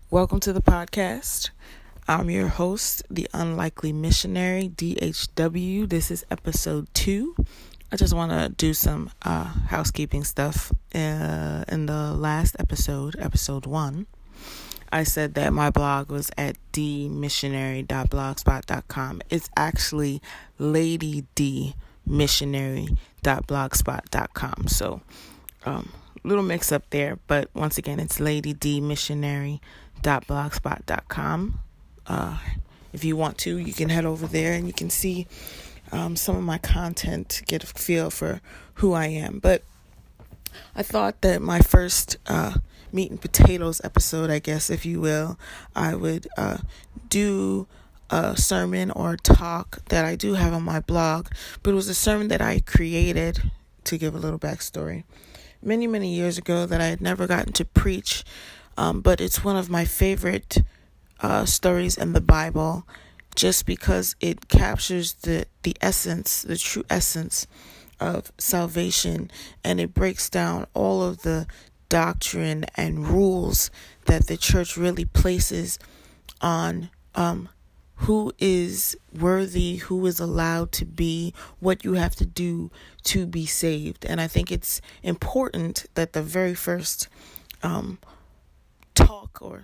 Welcome to the podcast. I'm your host, the Unlikely Missionary, DHW. This is episode 2. I just want to do some housekeeping stuff. In the last episode 1, I said that my blog was at dmissionary.blogspot.com. It's actually ladydmissionary.blogspot.com. Little mix up there, but once again, it's ladydmissionary.blogspot.com. If you want to, you can head over there and you can see some of my content, get a feel for who I am. But I thought that my first meat and potatoes episode, I guess, if you will, I would do a sermon or talk that I do have on my blog, but it was a sermon that I created, to give a little backstory, many years ago, that I had never gotten to preach, but it's one of my favorite stories in the Bible, just because it captures the essence, the true essence of salvation, and it breaks down all of the doctrine and rules that the church really places on who is worthy, who is allowed to be, what you have to do to be saved. And I think it's important that the very first talk or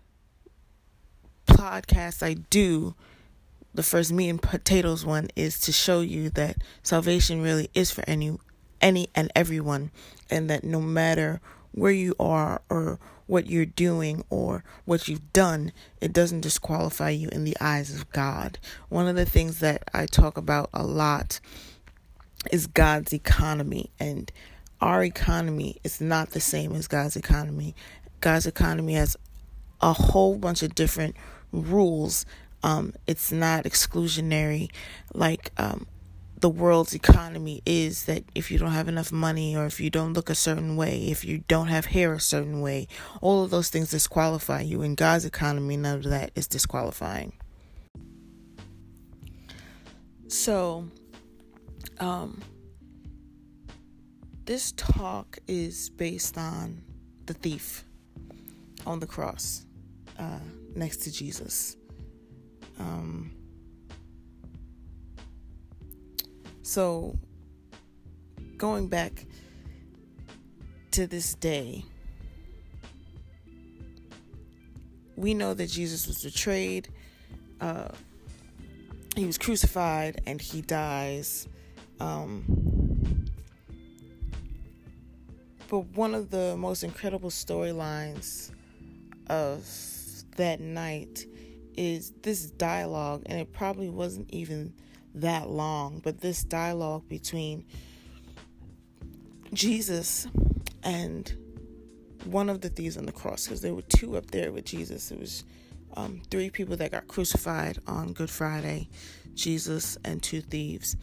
podcast I do, the first meat and potatoes one, is to show you that salvation really is for any and everyone, and that no matter where you are or what you're doing or what you've done, it doesn't disqualify you in the eyes of God. One of the things that I talk about a lot is God's economy, and our economy is not the same as God's economy. God's economy has a whole bunch of different rules. It's not exclusionary like the world's economy is, that if you don't have enough money, or if you don't look a certain way, if you don't have hair a certain way, all of those things disqualify you. In God's economy, none of that is disqualifying. So, this talk is based on the thief on the cross next to Jesus. So, going back to this day, we know that Jesus was betrayed, he was crucified, and he dies. But one of the most incredible storylines of that night is this dialogue, and it probably wasn't even that long, but this dialogue between Jesus and one of the thieves on the cross, because there were 2 up there with Jesus. It was 3 people that got crucified on Good Friday, Jesus and 2 thieves.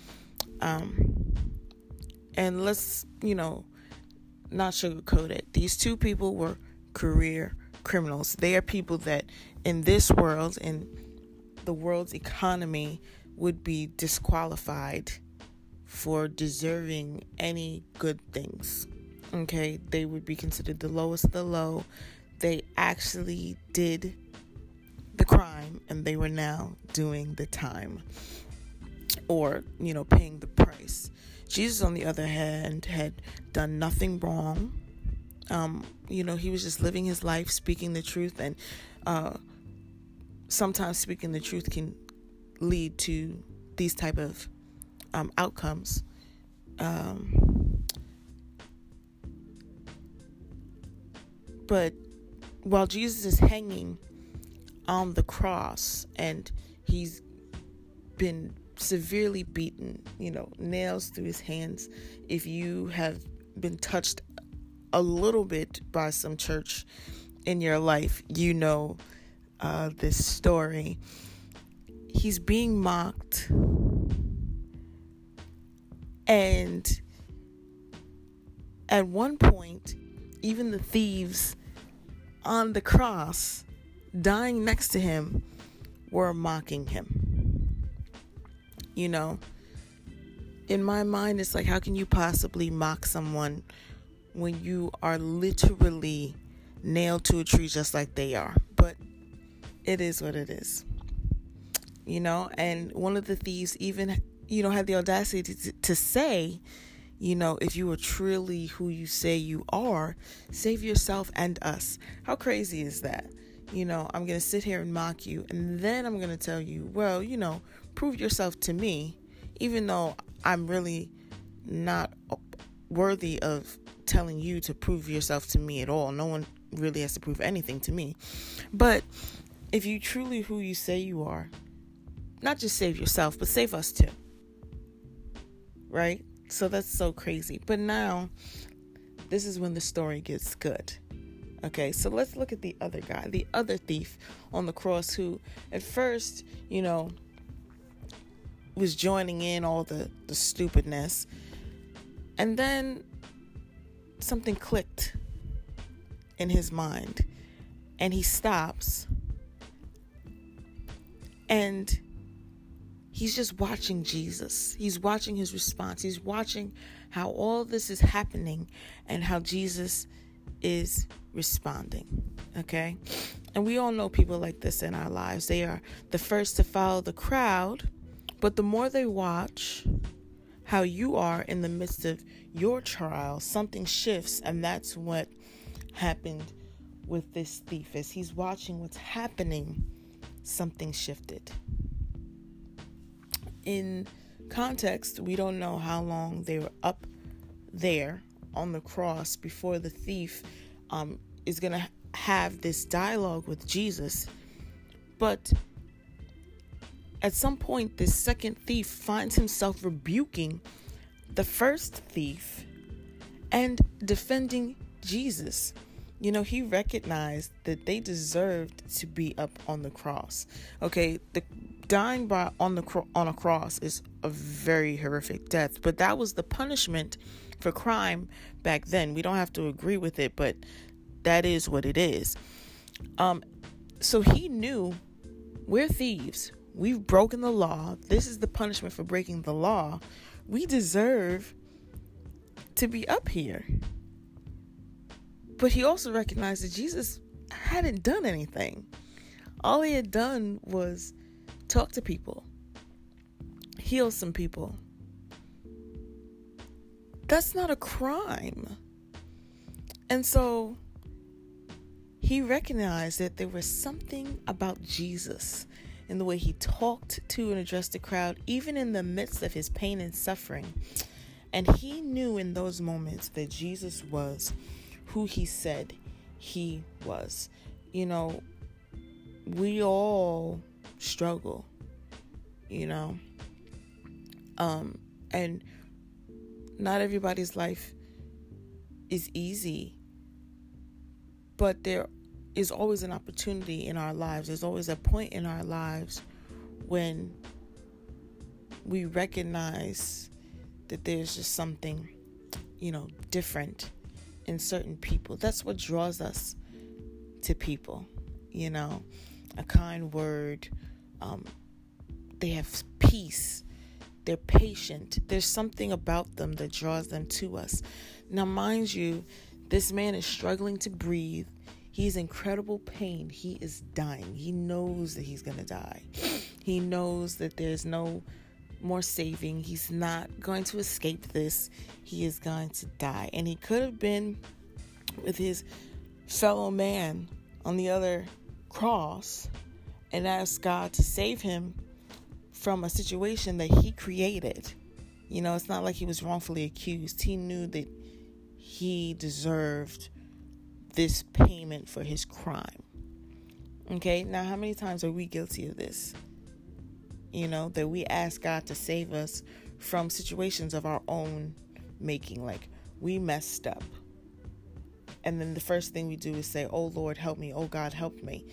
And let's, not sugarcoat it. These 2 people were career criminals. They are people that in this world, in the world's economy, would be disqualified for deserving any good things. Okay, they would be considered the lowest of the low. They actually did the crime, and they were now doing the time, or paying the price. Jesus, on the other hand, had done nothing wrong. He was just living his life, speaking the truth, and sometimes speaking the truth can lead to these type of outcomes. But while Jesus is hanging on the cross and he's been severely beaten, nails through his hands, if you have been touched a little bit by some church in your life, this story. He's being mocked, and at one point, even the thieves on the cross, dying next to him, were mocking him. In my mind, it's like, how can you possibly mock someone when you are literally nailed to a tree just like they are? But it is what it is. And one of the thieves even, had the audacity to say, if you are truly who you say you are, save yourself and us. How crazy is that? I'm going to sit here and mock you, and then I'm going to tell you, well, prove yourself to me, even though I'm really not worthy of telling you to prove yourself to me at all. No one really has to prove anything to me. But if you truly who you say you are, not just save yourself, but save us too. Right? So that's so crazy. But now, this is when the story gets good. Okay, so let's look at the other guy, the other thief on the cross, who at first, was joining in all the stupidness. And then something clicked in his mind. And he stops. And he's just watching Jesus. He's watching his response. He's watching how all this is happening and how Jesus is responding. Okay? And we all know people like this in our lives. They are the first to follow the crowd, but the more they watch how you are in the midst of your trial, something shifts. And that's what happened with this thief. As he's watching what's happening, something shifted. In context, we don't know how long they were up there on the cross before the thief is going to have this dialogue with Jesus. But at some point, this second thief finds himself rebuking the first thief and defending Jesus. He recognized that they deserved to be up on the cross. Okay, the dying on a cross is a very horrific death, but that was the punishment for crime back then. We don't have to agree with it, but that is what it is. So he knew, we're thieves. We've broken the law. This is the punishment for breaking the law. We deserve to be up here. But he also recognized that Jesus hadn't done anything. All he had done was talk to people, heal some people. That's not a crime. And so he recognized that there was something about Jesus in the way he talked to and addressed the crowd, even in the midst of his pain and suffering. And he knew in those moments that Jesus was who he said he was. We all struggle, and not everybody's life is easy, but there is always an opportunity in our lives. There's always a point in our lives when we recognize that there's just something, different in certain people. That's what draws us to people, a kind word. They have peace. They're patient. There's something about them that draws them to us. Now, mind you, this man is struggling to breathe. He's in incredible pain. He is dying. He knows that he's going to die. He knows that there's no more saving. He's not going to escape this. He is going to die. And he could have been with his fellow man on the other cross and asked God to save him from a situation that he created. It's not like he was wrongfully accused. He knew that he deserved this payment for his crime. Okay, now how many times are we guilty of this? That we ask God to save us from situations of our own making. Like, we messed up. And then the first thing we do is say, oh Lord, help me. Oh God, help me.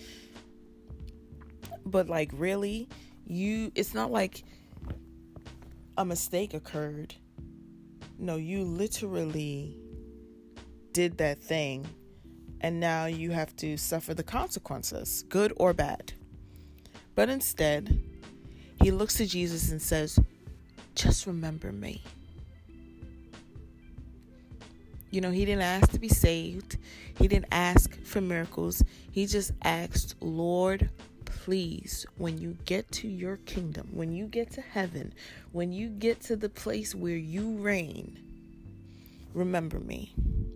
But really, it's not like a mistake occurred. No, you literally did that thing. And now you have to suffer the consequences, good or bad. But instead, he looks to Jesus and says, just remember me. He didn't ask to be saved. He didn't ask for miracles. He just asked, Lord, please, when you get to your kingdom, when you get to heaven, when you get to the place where you reign, remember me.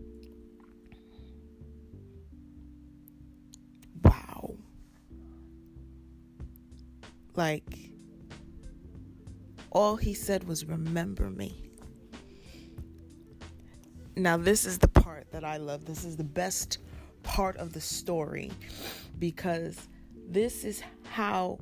Wow. Like, all he said was, remember me. Now, this is the part that I love. This is the best part of the story, because this is how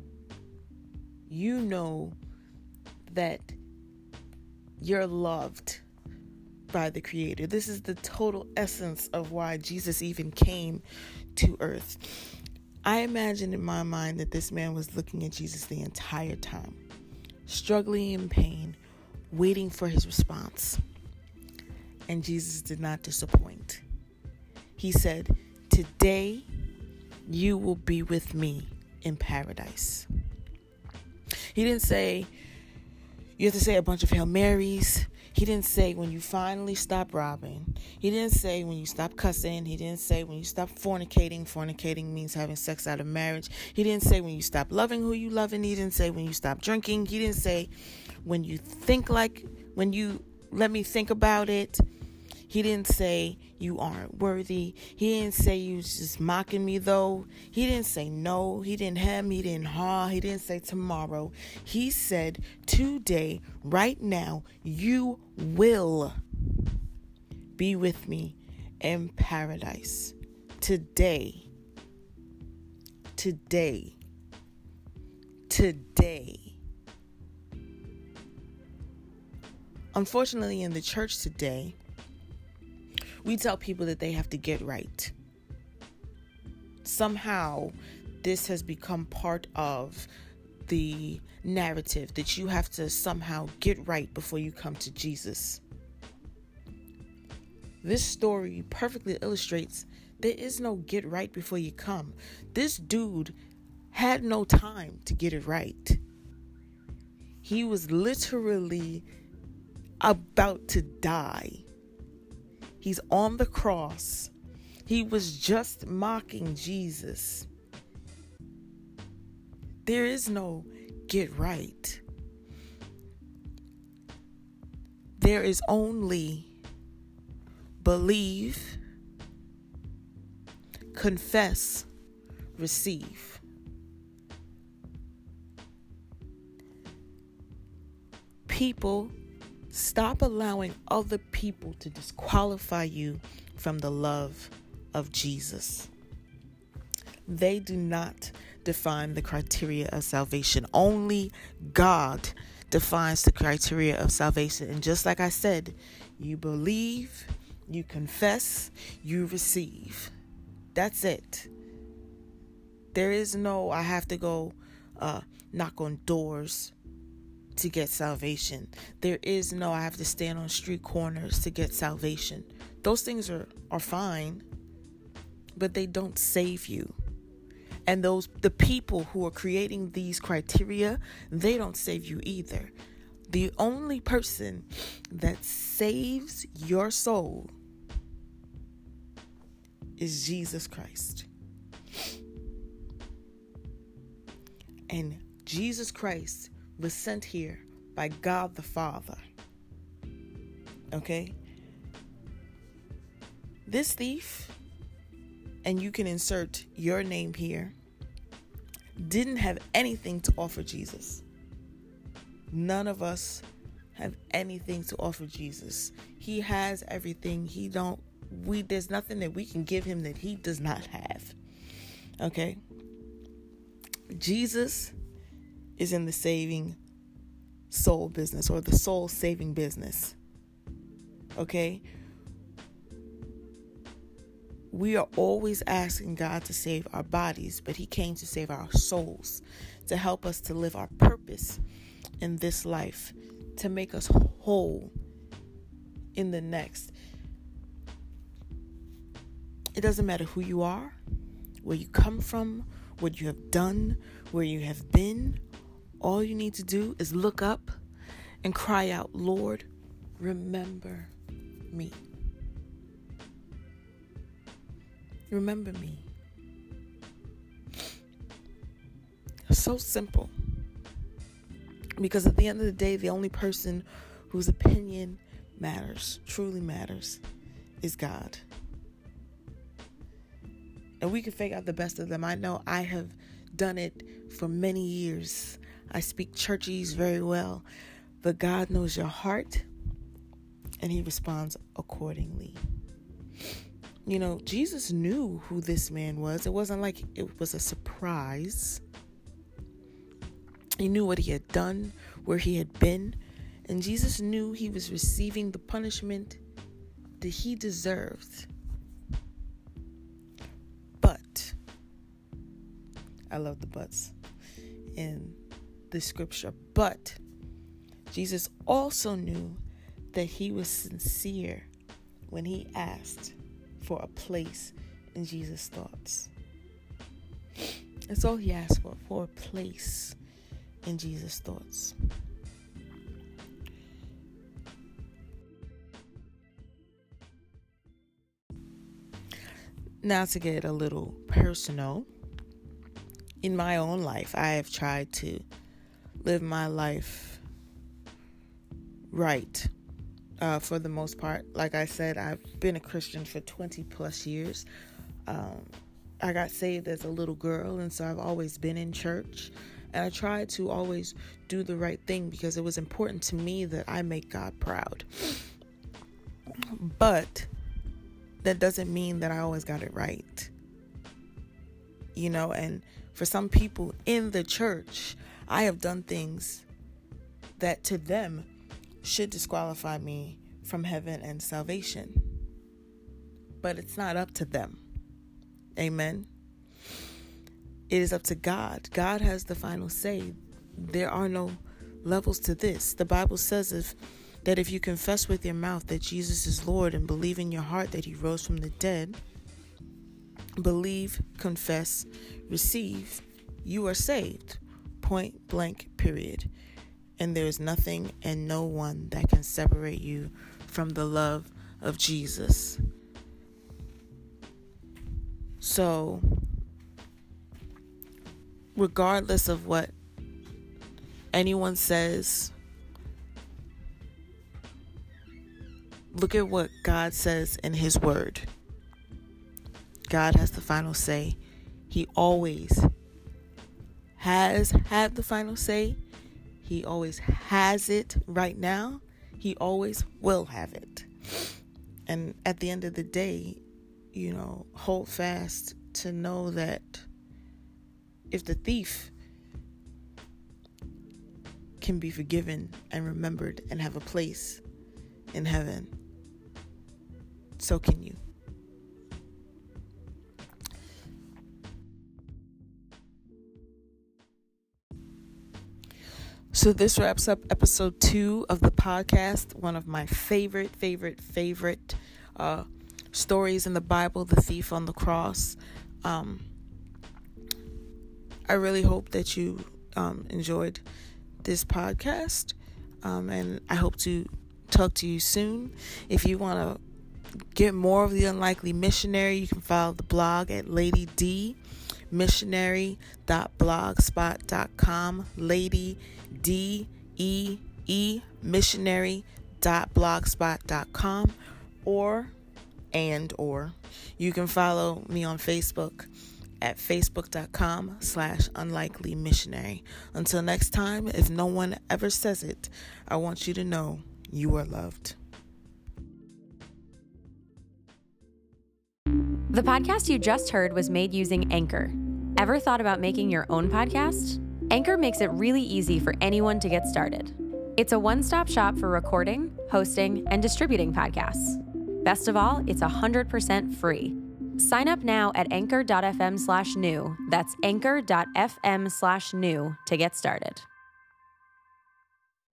you know that you're loved by the Creator. This is the total essence of why Jesus even came to earth. I imagine in my mind that this man was looking at Jesus the entire time, struggling in pain, waiting for his response. And Jesus did not disappoint. He said, today you will be with me in paradise. He didn't say, you have to say a bunch of Hail Marys. He didn't say when you finally stop robbing. He didn't say when you stop cussing. He didn't say when you stop fornicating. Fornicating means having sex out of marriage. He didn't say when you stop loving who you love. And he didn't say when you stop drinking. He didn't say when you let me think about it. He didn't say you aren't worthy. He didn't say you was just mocking me though. He didn't say no. He didn't hem. He didn't haw. He didn't say tomorrow. He said today, right now, you will be with me in paradise. Today. Unfortunately, in the church today, we tell people that they have to get right. Somehow, this has become part of the narrative that you have to somehow get right before you come to Jesus. This story perfectly illustrates there is no get right before you come. This dude had no time to get it right. He was literally about to die. He's on the cross. He was just mocking Jesus. There is no get right. There is only believe, confess, receive. People, stop allowing other people to disqualify you from the love of Jesus. They do not define the criteria of salvation. Only God defines the criteria of salvation. And just like I said, you believe, you confess, you receive. That's it. There is no, I have to go knock on doors to get salvation. There is no, I have to stand on street corners to get salvation. Those things are fine, but they don't save you. And the people who are creating these criteria, they don't save you either. The only person that saves your soul is Jesus Christ. And Jesus Christ was sent here by God the Father. Okay? This thief, and you can insert your name here, didn't have anything to offer Jesus. None of us have anything to offer Jesus. He has everything. There's nothing that we can give him that he does not have. Okay? Jesus is in the saving soul business, or the soul saving business. Okay? We are always asking God to save our bodies, but he came to save our souls, to help us to live our purpose in this life, to make us whole in the next. It doesn't matter who you are, where you come from, what you have done, where you have been. All you need to do is look up and cry out, Lord, remember me. Remember me. so simple. Because at the end of the day, the only person whose opinion matters, truly matters, is God. And we can fake out the best of them. I know I have done it for many years. I speak churchese very well. But God knows your heart, and he responds accordingly. You know, Jesus knew who this man was. It wasn't like it was a surprise. He knew what he had done, where he had been. And Jesus knew he was receiving the punishment that he deserved. But, I love the buts in the scripture, but Jesus also knew that he was sincere when he asked for a place in Jesus' thoughts. That's all he asked for a place in Jesus' thoughts. Now, to get a little personal, in my own life, I have tried to live my life right, for the most part. Like I said, I've been a Christian for 20 plus years. I got saved as a little girl, and so I've always been in church. And I tried to always do the right thing because it was important to me that I make God proud. But that doesn't mean that I always got it right. You know, and for some people in the church, I have done things that to them should disqualify me from heaven and salvation. But it's not up to them. Amen. It is up to God. God has the final say. There are no levels to this. The Bible says that if you confess with your mouth that Jesus is Lord and believe in your heart that he rose from the dead, believe, confess, receive, you are saved. Point blank, period. And there is nothing and no one that can separate you from the love of Jesus. So, regardless of what anyone says, look at what God says in his word. God has the final say. He always has had the final say. He always has it right now. He always will have it. And at the end of the day, you know, hold fast to know that if the thief can be forgiven and remembered and have a place in heaven, so can you. So this wraps up episode 2 of the podcast. One of my favorite stories in the Bible, the thief on the cross. I really hope that you enjoyed this podcast, and I hope to talk to you soon. If you want to get more of the Unlikely Missionary, you can follow the blog at Lady D missionary.blogspot.com, Lady D-E-E missionary.blogspot.com, or you can follow me on Facebook at facebook.com/unlikely missionary. Until next time, if no one ever says it, I want you to know you are loved. The podcast you just heard was made using Anchor. Ever thought about making your own podcast? Anchor makes it really easy for anyone to get started. It's a one-stop shop for recording, hosting, and distributing podcasts. Best of all, it's 100% free. Sign up now at anchor.fm/new. That's anchor.fm/new to get started.